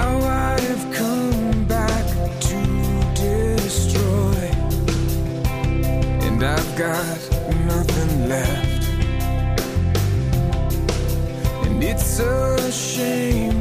Now I have come back to destroy, and I've got nothing left. And it's a shame